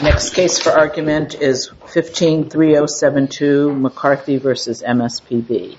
Next case for argument is 15-3072 McCarthy v. MSPB.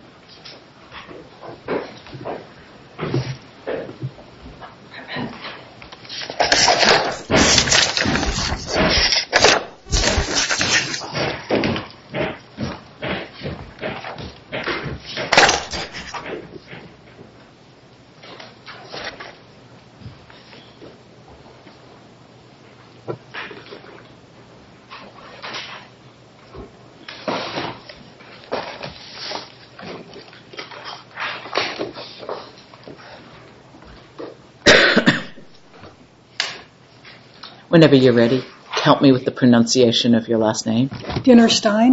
Whenever you're ready, help me with the pronunciation of your last name. Dinnerstein.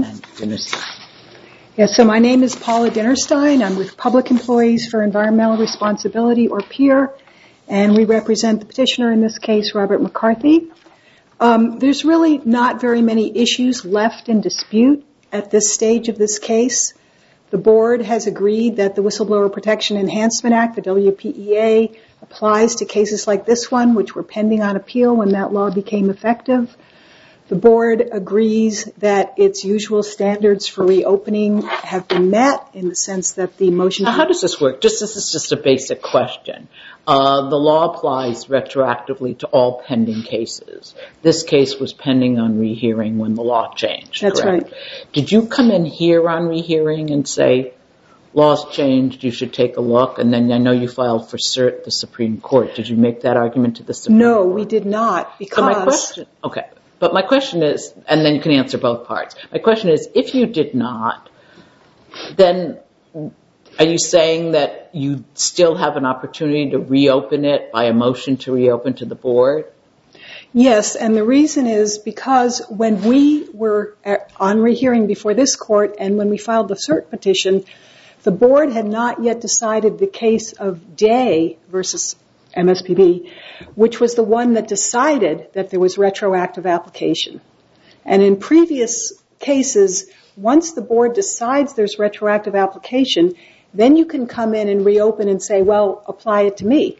Yes, so my name is Paula Dinnerstein. I'm with Public Employees for Environmental Responsibility, or PEER, and we represent the petitioner in this case, Robert McCarthy. There's really not very many issues left in dispute at this stage of this case. The board has agreed that the Whistleblower Protection Enhancement Act, the WPEA, applies to cases like this one, which were pending on appeal when that law became effective. The board agrees that its usual standards for reopening have been met in the sense that the motion... How does this work? This is just a basic question. The law applies retroactively to all pending cases. This case was pending on rehearing when the law changed, That's correct? Right. Did you come in here on rehearing and say, law's changed, you should take a look? And then I know you filed for cert at the Supreme Court. Did you make that argument to the Supreme Court? No, we did not, because... But my question is, and then you can answer both parts. My question is, if you did not, then are you saying that you still have an opportunity to reopen it by a motion to reopen to the board? Yes, and the reason is because when we were on rehearing before this court and when we filed the cert petition, the board had not yet decided the case of Day versus MSPB, which was the one that decided that there was retroactive application. And in previous cases, once the board decides there's retroactive application, then you can come in and reopen and say, well, apply it to me.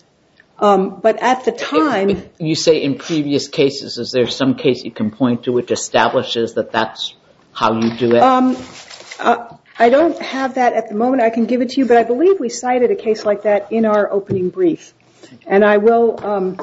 But at the time... You say in previous cases, is there some case you can point to which establishes that that's how you do it? I don't have that at the moment. I can give it to you, but I believe we cited a case like that in our opening brief. And I will,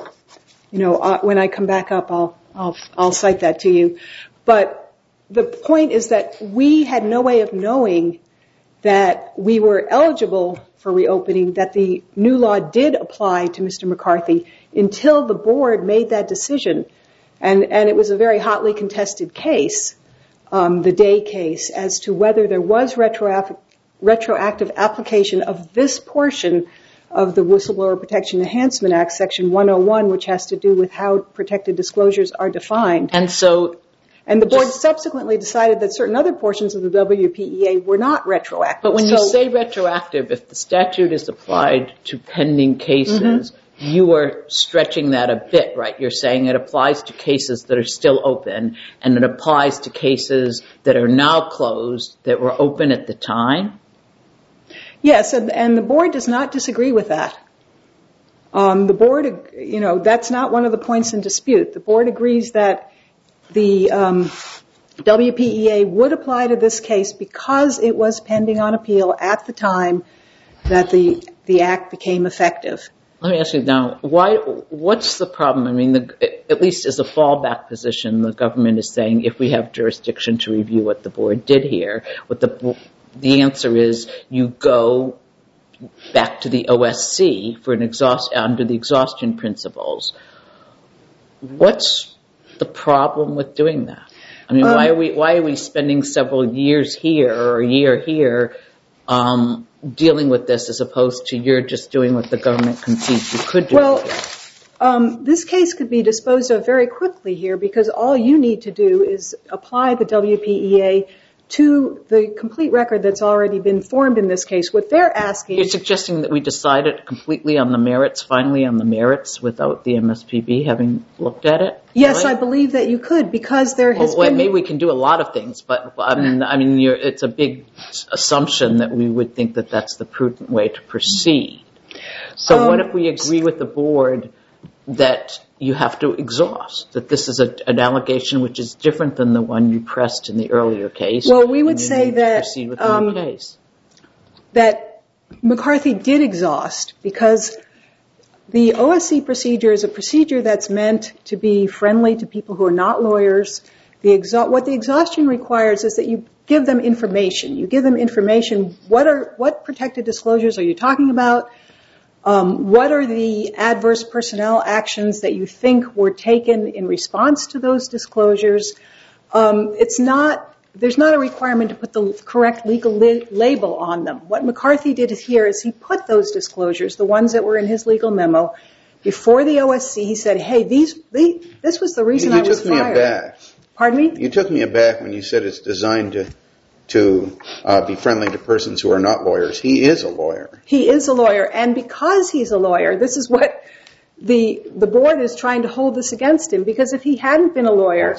when I come back up, I'll cite that to you. But the point is that we had no way of knowing that we were eligible for reopening, that the new law did apply to Mr. McCarthy until the board made that decision. And it was a very hotly contested case, the Day case, as to whether there was retroactive application of this portion of the Whistleblower Protection Enhancement Act, Section 101, which has to do with how protected disclosures are defined. And the board subsequently decided that certain other portions of the WPEA were not retroactive. But when you say retroactive, if the statute is applied to pending cases, you are stretching that a bit, right? You're saying it applies to cases that are still open, and it applies to cases that are now closed that were open at the time? Yes, and the board does not disagree with that. The board, that's not one of the points in dispute. The board agrees that the WPEA would apply to this case because it was pending on appeal at the time that the act became effective. Let me ask you now, what's the problem? I mean, at least as a fallback position, the government is saying if we have jurisdiction to review what the board did here, the answer is you go back to the OSC under the exhaustion principles. What's the problem with doing that? I mean, why are we spending several years here or a year here dealing with this as opposed to you're just doing what the government concedes you could do? Well, this case could be disposed of very quickly here because all you need to do is apply the WPEA to the complete record that's already been formed in this case. What they're asking... You're suggesting that we decide it completely on the merits, finally on the merits, without the MSPB having looked at it? Yes, right? I believe that you could because there has been... Maybe we can do a lot of things, but I mean, it's a big assumption that we would think that that's the prudent way to proceed. So what if we agree with the board that you have to exhaust, that this is an allegation which is different than the one you pressed in the earlier case. Well, we would say that proceed with the new case. That McCarthy did exhaust because the OSC procedure is a procedure that's meant to be friendly to people who are not lawyers. What the exhaustion requires is that you give them information. You give them information. What protected disclosures are you talking about? What are the adverse personnel actions that you think were taken in response to those disclosures? There's not a requirement to put the correct legal label on them. What McCarthy did here is he put those disclosures, the ones that were in his legal memo, before the OSC. He said, hey, this was the reason I was fired. You took me aback. Pardon me? You took me aback when you said it's designed to be friendly to persons who are not lawyers. He is a lawyer. He is a lawyer. And because he's a lawyer, this is what the board is trying to hold this against him. Because if he hadn't been a lawyer,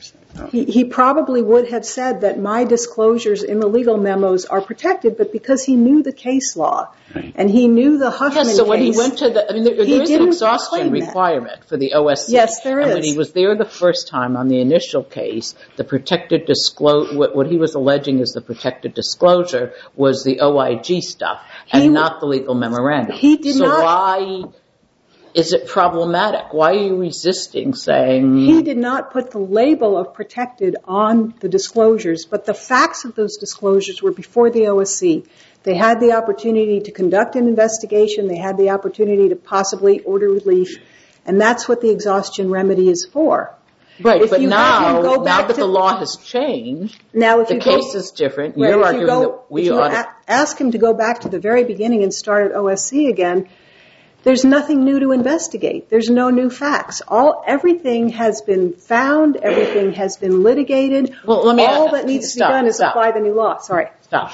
he probably would have said that my disclosures in the legal memos are protected. But because he knew the case law and he knew the Huffman case. Yes, so when he went to there is an exhaustion requirement for the OSC. Yes, there is. And when he was there the first time on the initial case, the protected disclosure, what he was alleging is the protected disclosure was the OIG stuff and not the legal memorandum. So why is it problematic? Why are you resisting saying... He did not put the label of protected on the disclosures, but the facts of those disclosures were before the OSC. They had the opportunity to conduct an investigation. They had the opportunity to possibly order relief. And that's what the exhaustion remedy is for. Right, but now that the law has changed, the case is different. You're arguing that we ought to... Ask him to go back to the very beginning and start at OSC again. There's nothing new to investigate. There's no new facts. Everything has been found. Everything has been litigated. All that needs to be done is apply the new law. Sorry. Stop.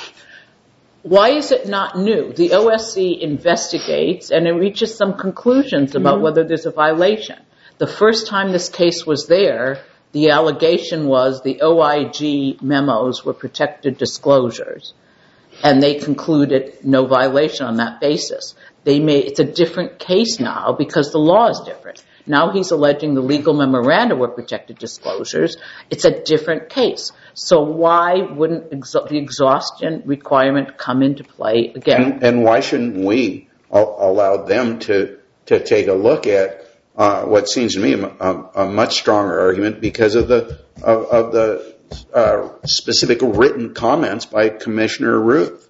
Why is it not new? The OSC investigates and it reaches some conclusions about whether there's a violation. The first time this case was there, the allegation was the OIG memos were protected disclosures. And they concluded no violation on that basis. It's a different case now because the law is different. Now he's alleging the legal memoranda were protected disclosures. It's a different case. So why wouldn't the exhaustion requirement come into play again? And why shouldn't we allow them to take a look at what seems to me a much stronger argument because of the specific written comments by Commissioner Ruth?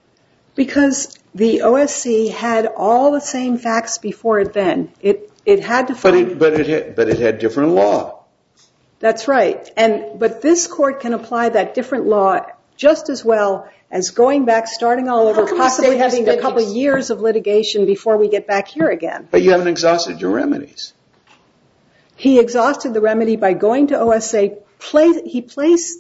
Because the OSC had all the same facts before it then. It had to find... But it had different law. That's right. But this court can apply that different law just as well as going back, starting all over, possibly having a couple of years of litigation before we get back here again. But you haven't exhausted your remedies. He exhausted the remedy by going to OSC. He placed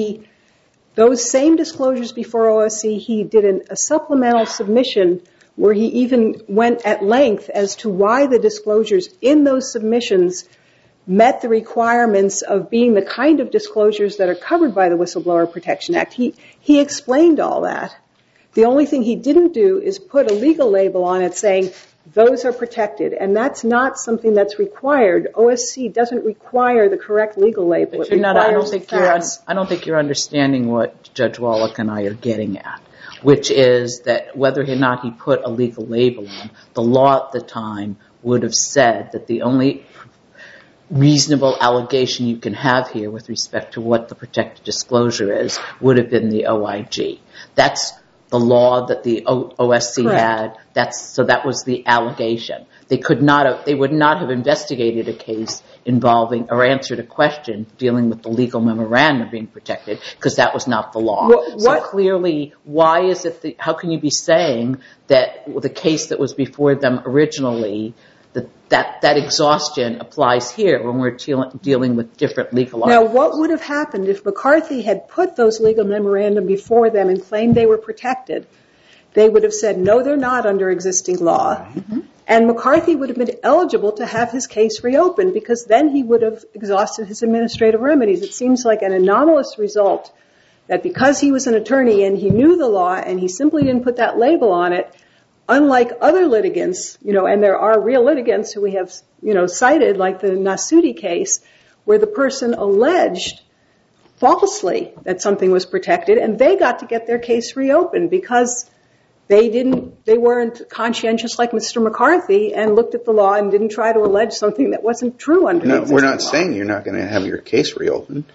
those same disclosures before OSC. He did a supplemental submission where he even went at length as to why the disclosures in those submissions met the requirements of being the kind of disclosures that are covered by the Whistleblower Protection Act. He explained all that. The only thing he didn't do is put a legal label on it saying those are protected, and that's not something that's required. OSC doesn't require the correct legal label. I don't think you're understanding what Judge Wallach and I are getting at, which is that whether or not he put a legal label on, the law at the time would have said that the only reasonable allegation you can have here with respect to what the protected disclosure is would have been the OIG. That's the law that the OSC had. So that was the allegation. They would not have investigated a case involving or answered a question dealing with the legal memorandum being protected because that was not the law. So clearly, how can you be saying that the case that was before them originally, that exhaustion applies here when we're dealing with different legal arguments? Now, what would have happened if McCarthy had put those legal memorandum before them and claimed they were protected? They would have said, no, they're not under existing law. Mm-hmm. And McCarthy would have been eligible to have his case reopened because then he would have exhausted his administrative remedies. It seems like an anomalous result that because he was an attorney and he knew the law and he simply didn't put that label on it, unlike other litigants, and there are real litigants who we have, cited, like the Nasuti case, where the person alleged falsely that something was protected, and they got to get their case reopened because they weren't conscientious like Mr. McCarthy and looked at the law and didn't try to allege something that wasn't true under the existing We're not law. saying you're not going to have your case reopened.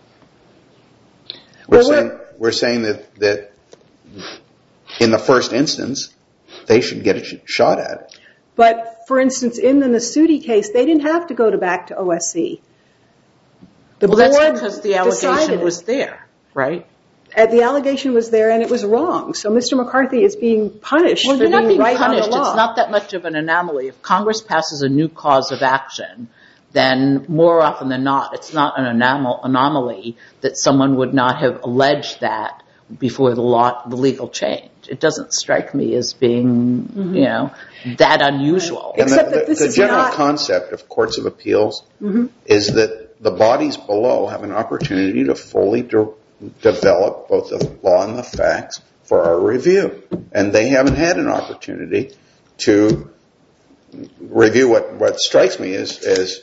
We're saying that in the first instance, they should get a shot at it. But, for instance, in the Nasuti case, they didn't have to go back to OSC. That's because the allegation was there, right? The allegation was there and it was wrong. So Mr. McCarthy is being punished for being right on the law. It's not that much of an anomaly. If Congress passes a new cause of action, then more often than not, it's not an anomaly that someone would not have alleged that before the legal change. It doesn't strike me as being, that unusual. And the general concept of courts of appeals is that the bodies below have an opportunity to fully develop both the law and the facts for our review. And they haven't had an opportunity to review what strikes me as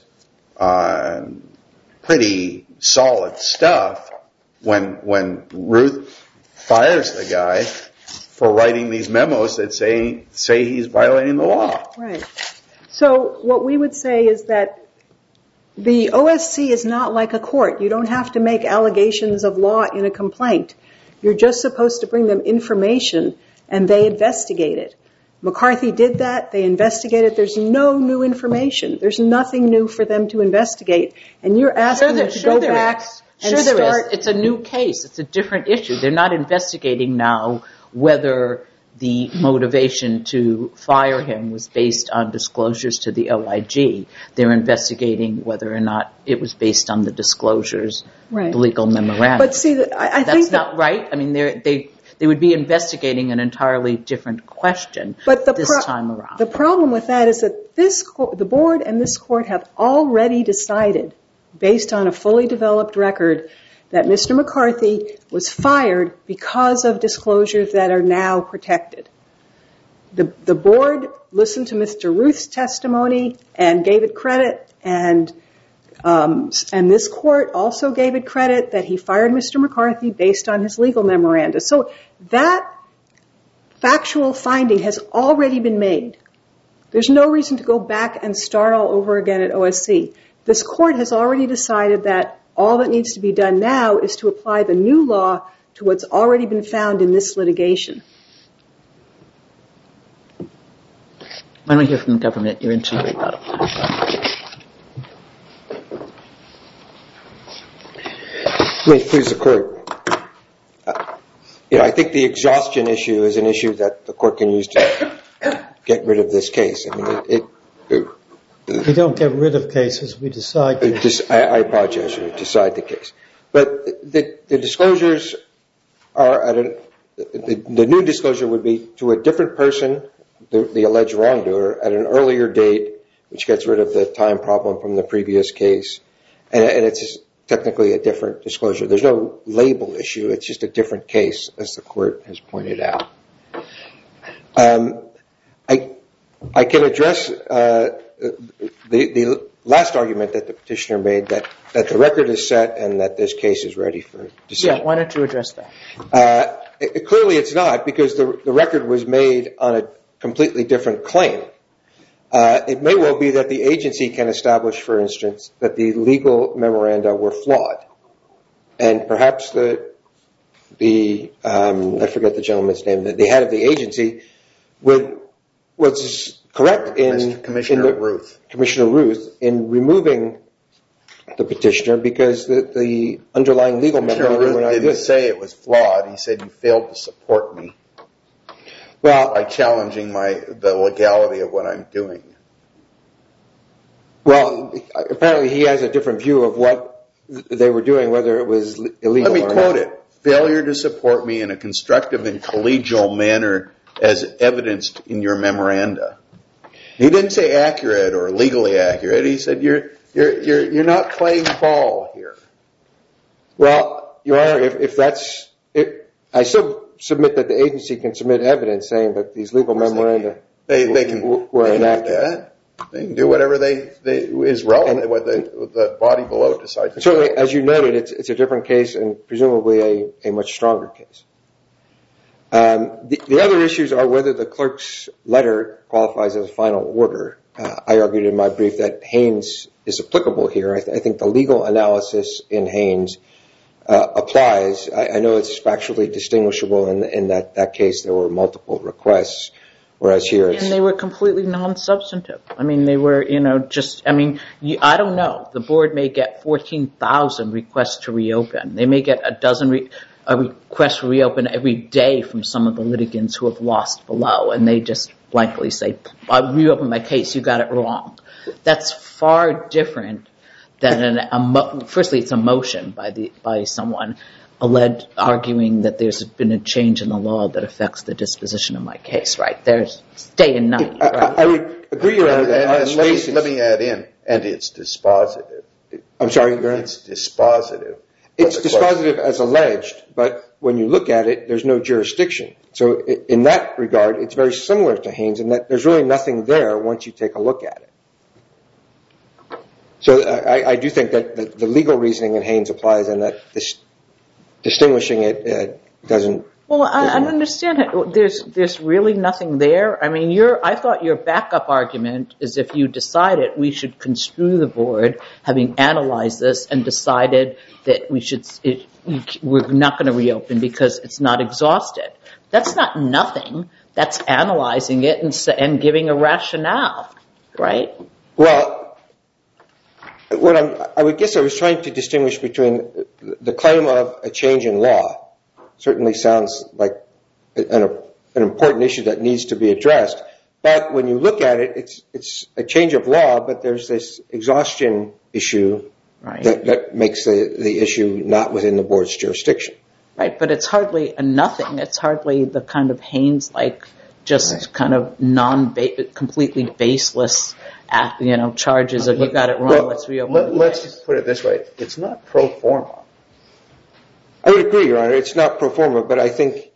pretty solid stuff when Ruth fires the guy for writing these memos that say he's violating the law. Right. So what we would say is that the OSC is not like a court. You don't have to make allegations of law in a complaint. You're just supposed to bring them information, and they investigate it. McCarthy did that. They investigated. There's no new information. There's nothing new for them to investigate. And you're asking them to go back and start. It's a new case. It's a different issue. They're not investigating now whether the motivation to fire him was based on disclosures to the OIG. They're investigating whether or not it was based on the disclosures, the legal memorandum. But see, I think that's not right. I mean, they would be investigating an entirely different question this time around. The problem with that is that the board and this court have already decided, based on a fully developed record, that Mr. McCarthy was fired because of disclosures that are now protected. The board listened to Mr. Ruth's testimony and gave it credit, and this court also gave it credit that he fired Mr. McCarthy based on his legal memoranda. So that factual finding has already been made. There's no reason to go back and start all over again at OSC. This court has already decided that all that needs to be done now is to apply the new law to what's already been found in this litigation. Why don't we hear from the government? You're into your rebuttal. May it please the court. I think the exhaustion issue is an issue that the court can use to get rid of this case. I mean, we don't get rid of cases, we decide cases. I apologize, we decide the case. But the disclosures are the new disclosure would be to a different person, the alleged wrongdoer, at an earlier date, which gets rid of the time problem from the previous case. And it's technically a different disclosure. There's no label issue, it's just a different case, as the court has pointed out. I can address the last argument that the petitioner made, that the record is set and that this case is ready for decision. Yeah, why don't you address that? Clearly it's not, because the record was made on a completely different claim. It may well be that the agency can establish, for instance, that the legal memoranda were flawed. And perhaps I forget the gentleman's name, the head of the agency was correct Commissioner Ruth in removing the petitioner because the underlying legal memoranda were not good. Didn't say it was flawed. He said you failed to support me by challenging the legality of what I'm doing. Well, apparently he has a different view of what they were doing, whether it was illegal or not. Let me quote it. Failure to support me in a constructive and collegial manner as evidenced in your memoranda. He didn't say accurate or legally accurate. He said you're not playing ball here. Well, Your Honor, if that's it, I still submit that the agency can submit evidence saying that these legal memoranda They can were do enacted. that. They can do whatever is relevant, what the body below decides to do. Certainly, as you noted, it's a different case and presumably a much stronger case. The other issues are whether the clerk's letter qualifies as a final order. I argued in my brief that Haynes is applicable here. I think the legal analysis in Haynes applies. I know it's factually distinguishable in that case there were multiple requests, whereas here it's... And they were completely non-substantive. I mean, they were, I don't know. The board may get 14,000 requests to reopen. They may get a dozen requests to reopen every day from some of the litigants who have lost below, and they just blankly say, I reopen my case, you got it wrong. That's far different than firstly, it's a motion by someone arguing that there's been a change in the law that affects the disposition of my case, right? There's day and night. Right? I would agree, Your Honor. Let me add in, and it's dispositive. I'm sorry, Your Honor? It's dispositive. It's dispositive as alleged, but when you look at it, there's no jurisdiction. So in that regard, it's very similar to Haynes in that there's really nothing there once you take a look at it. So I do think that the legal reasoning in Haynes applies and that distinguishing it doesn't... Well, I understand it. There's really nothing there. I mean, I thought your backup argument is if you decided we should construe the board, having analyzed this and decided that we're not going to reopen because it's not exhausted. That's not nothing. That's analyzing it and giving a rationale, right? Well, I would guess I was trying to distinguish between the claim of a change in law. Certainly sounds like an important issue that needs to be addressed. But when you look at it, it's a change of law, but there's this exhaustion issue that makes the issue not within the board's jurisdiction. Right, but it's hardly a nothing. It's hardly the kind of Haynes-like, just kind of completely baseless charges of you got it wrong, let's reopen. Let's just put it this way. It's not pro forma. I would agree, Your Honor. It's not pro forma, but I think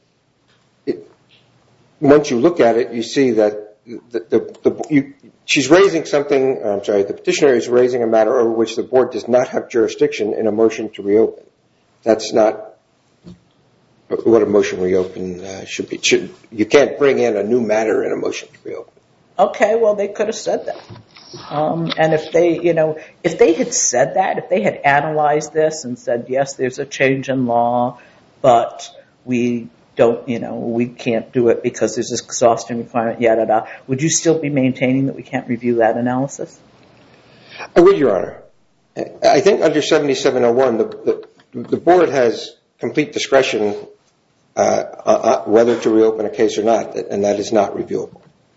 once you look at it, you see that she's raising something, the petitioner is raising a matter over which the board does not have jurisdiction in a motion to reopen. That's not what a motion to reopen should be. You can't bring in a new matter in a motion to reopen. Okay, well, they could have said that. And if they had said that, if they had analyzed this and said, yes, there's a change in law, but we don't, we can't do it because there's this exhaustion requirement, would you still be maintaining that we can't review that analysis? I would, Your Honor. I think under 7701, the board has complete discretion whether to reopen a case or not, and that is not reviewable.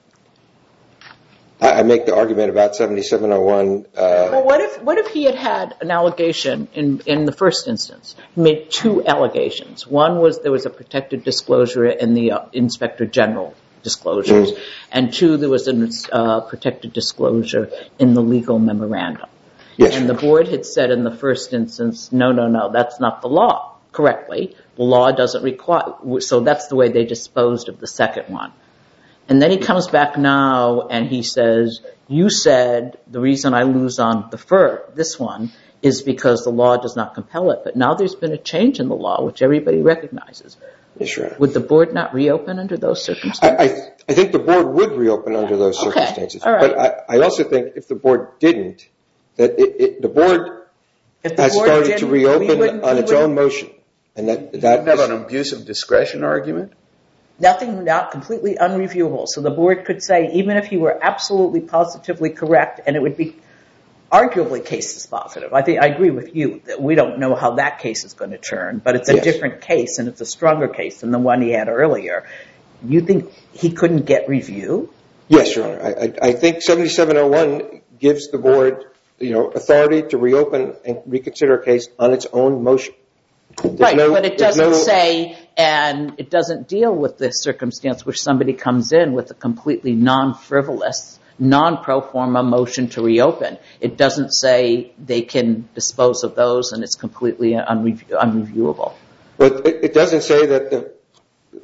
I make the argument about 7701. Well, what if he had an allegation in the first instance? He made two allegations. One was there was a protected disclosure in the Inspector General disclosures, and two, there was a protected disclosure in the legal memorandum. Yes. And the board had said in the first instance, no, that's not the law, correctly. The law doesn't require, so that's the way they disposed of the second one. And then he comes back now and he says, you said the reason I lose on this one is because the law does not compel it. But now there's been a change in the law, which everybody recognizes. Yes, Your Honor. Would the board not reopen under those circumstances? I think the board would reopen under those circumstances. All right. But I also think if the board didn't, that the board has started to reopen on its own motion. And that you have an abuse of discretion argument? Nothing, not completely unreviewable. So the board could say, even if he were absolutely positively correct, and it would be arguably case dispositive. I agree with you that we don't know how that case is going to turn, but it's a different case, and it's a stronger case than the one he had earlier. You think he couldn't get review? Yes, Your Honor. I think 7701 gives the board, authority to reopen and reconsider a case on its own motion. Right, but it doesn't say, and it doesn't deal with this circumstance where somebody comes in with a completely non-frivolous, non-pro forma motion to reopen. It doesn't say they can dispose of those and it's completely unreviewable. But it doesn't say that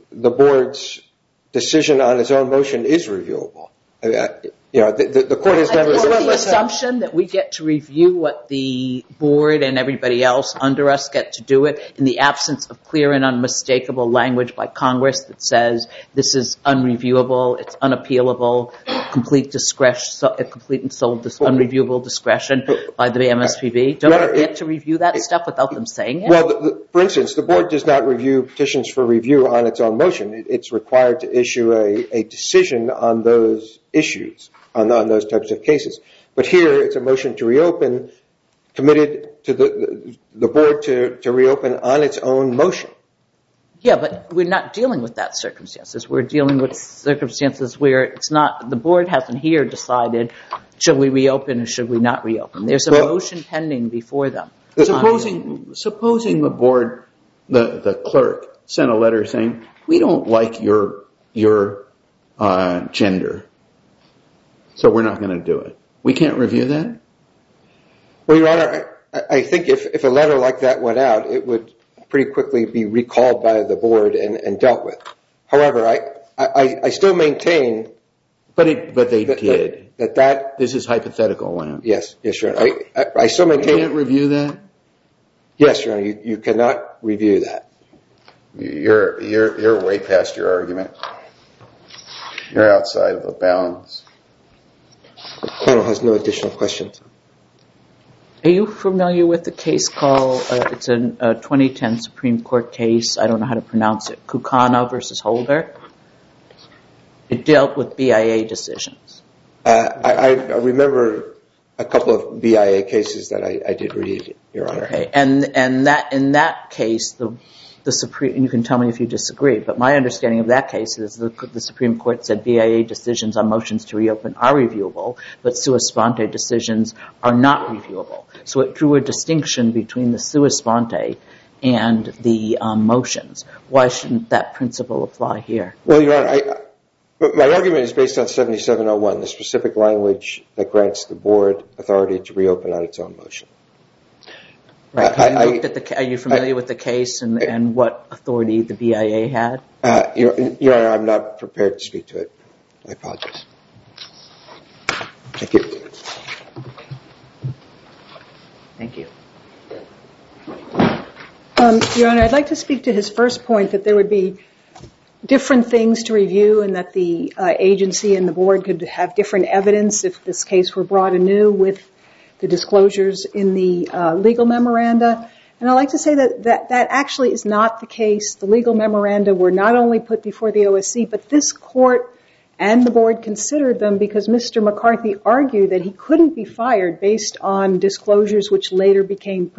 the board's decision on its own motion is reviewable. The court has never... Is it the assumption that we get to review what the board and everybody else under us get to do it in the absence of clear and unmistakable language by Congress that says this is unreviewable, it's unappealable, complete and sole unreviewable discretion by the MSPB? Don't we get to review that stuff without them saying it? Well, for instance, the board does not review petitions for review on its own motion. It's required to issue a decision on those issues, on those types of cases. But here, it's a motion to reopen, committed to the board to reopen on its own motion. Yeah, but we're not dealing with that circumstances. We're dealing with circumstances where it's not, the board hasn't here decided, should we reopen or should we not reopen? There's a motion pending before them. Supposing the board, the clerk, sent a letter saying, we don't like your gender, so we're not going to do it. We can't review that? Well, Your Honor, I think if a letter like that went out, it would pretty quickly be recalled by the board and dealt with. However, I still maintain... But they did. That this is hypothetical land. Yes, Your Honor. I still maintain... You can't review that? Yes, Your Honor, you cannot review that. You're way past your argument. You're outside of the bounds. The panel has no additional questions. Are you familiar with the case called, it's a 2010 Supreme Court case, I don't know how to pronounce it, Kukana versus Holder? It dealt with BIA decisions. I remember a couple of BIA cases that I did read, Your Honor. Okay, and in that case, the Supreme, you can tell me if you disagree, but my understanding of that case is the Supreme Court said BIA decisions on motions to reopen are reviewable, but sua sponte decisions are not reviewable. So it drew a distinction between the sua sponte and the motions. Why shouldn't that principle apply here? Well, Your Honor, my argument is based on 7701, the specific language that grants the board authority to reopen on its own motion. Right. Are you familiar with the case and what authority the BIA had? Your Honor, I'm not prepared to speak to it. I apologize. Thank you. Thank you. Your Honor, I'd like to speak to his first point that there would be different things to review and that the agency and the board could have different evidence if this case were brought anew with the disclosures in the legal memoranda. And I'd like to say that actually is not the case. The legal memoranda were not only put before the OSC, but this court and the board considered them because Mr. McCarthy argued that he couldn't be fired based on disclosures which later became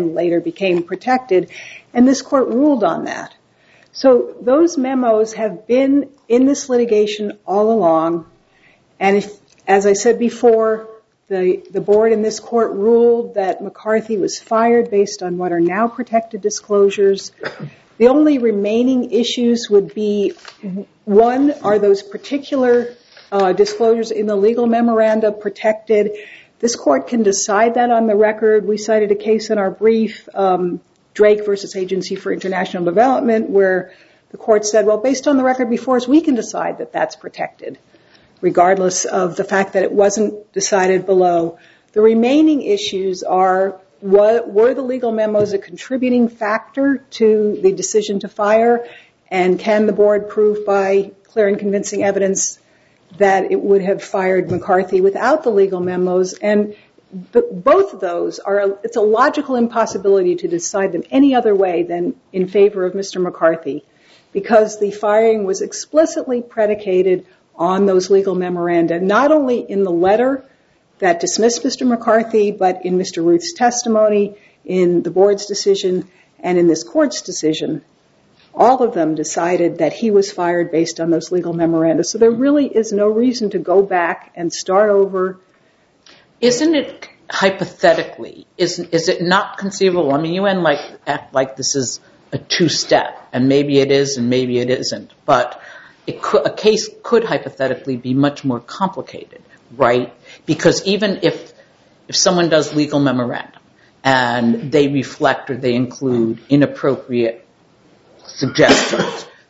protected, and this court ruled on that. So those memos have been in this litigation all along, and as I said before, the board in this court ruled that McCarthy was fired based on what are now protected disclosures. The only remaining issues would be, one, are those particular disclosures in the legal memoranda protected? This court can decide that on the record. We cited a case in our brief, Drake versus Agency for International Development, where the court said, well, based on the record before us, we can decide that that's protected, regardless of the fact that it wasn't decided below. The remaining issues are, were the legal memos a contributing factor to the decision to fire, and can the board prove by clear and convincing evidence that it would have fired McCarthy without the legal memos? And both of those it's a logical impossibility to decide them any other way than in favor of Mr. McCarthy, because the firing was explicitly predicated on those legal memoranda, not only in the letter that dismissed Mr. McCarthy, but in Mr. Ruth's testimony, in the board's decision, and in this court's decision. All of them decided that he was fired based on those legal memoranda. So there really is no reason to go back and start over. Isn't it hypothetically, is it not conceivable? I mean, you act like this is a two-step, and maybe it is and maybe it isn't, but a case could hypothetically be much more complicated, right? Because even if someone does legal memorandum and they reflect or they include inappropriate suggestions,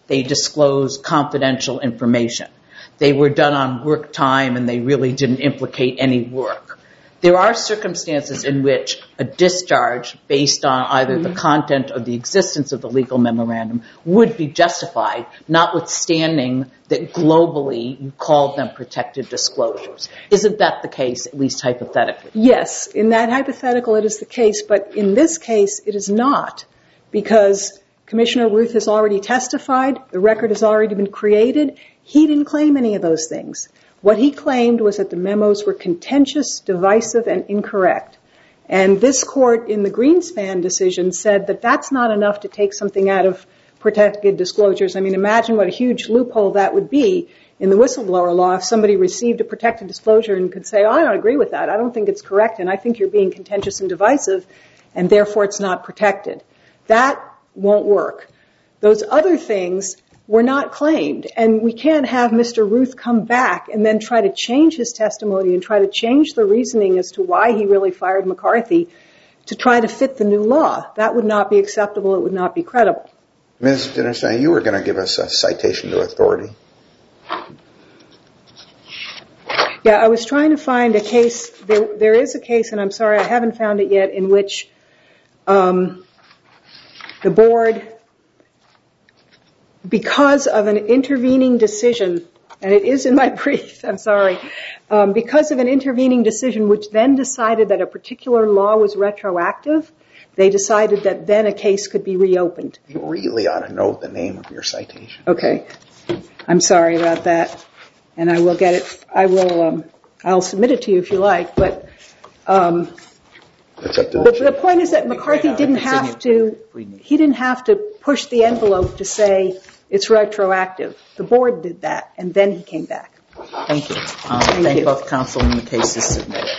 they disclose confidential information. They were done on work time and they really didn't implicate any work. There are circumstances in which a discharge based on either the content or the existence of the legal memorandum would be justified, notwithstanding that globally you called them protected disclosures. Isn't that the case, at least hypothetically? Yes, in that hypothetical it is the case, but in this case it is not, because Commissioner Ruth has already testified, the record has already been created. He didn't claim any of those things. What he claimed was that the memos were contentious, divisive, and incorrect. And this court in the Greenspan decision said that that's not enough to take something out of protected disclosures. I mean, imagine what a huge loophole that would be in the whistleblower law if somebody received a protected disclosure and could say, oh, I don't agree with that. I don't think it's correct, and I think you're being contentious and divisive, and therefore it's not protected. That won't work. Those other things were not claimed, and we can't have Mr. Ruth come back and then try to change his testimony and try to change the reasoning as to why he really fired McCarthy to try to fit the new law. That would not be acceptable. It would not be credible. Ms. Dinnerstein, you were going to give us a citation to authority. Yeah, I was trying to find a case. There is a case, and I'm sorry I haven't found it yet, in which the board, because of an intervening decision, and it is in my brief, I'm sorry, because of an intervening decision which then decided that a particular law was retroactive, they decided that then a case could be reopened. You really ought to know the name of your citation. Okay. I'm sorry about that. And I will get it. I'll submit it to you if you like. But the point is that McCarthy didn't have to push the envelope to say it's retroactive. The board did that, and then he came back. Thank you. Thank both counsel and the case is submitted.